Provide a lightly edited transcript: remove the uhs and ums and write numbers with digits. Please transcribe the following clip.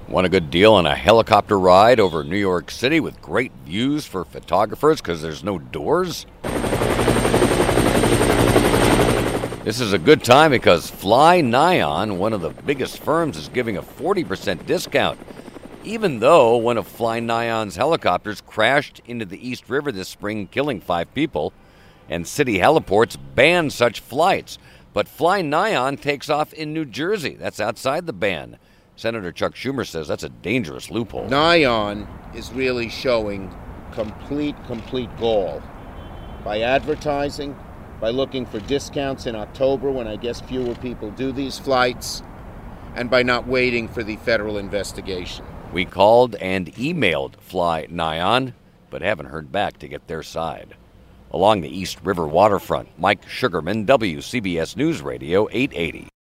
Want a good deal on a helicopter ride over New York City with great views for photographers because there's no doors? This is a good time because Fly Nyan, one of the biggest firms, is giving a 40% discount, even though one of Fly Nyan's helicopters crashed into the East River this spring, killing 5 people, and city heliports ban such flights. But Fly Nyan takes off in New Jersey. That's outside the ban. Senator Chuck Schumer says that's a dangerous loophole. Nyan is really showing complete gall by advertising, by looking for discounts in October when I guess fewer people do these flights, and by not waiting for the federal investigation. We called and emailed Fly Nyan, but haven't heard back to get their side. Along the East River waterfront, Mike Sugarman, WCBS News Radio 880.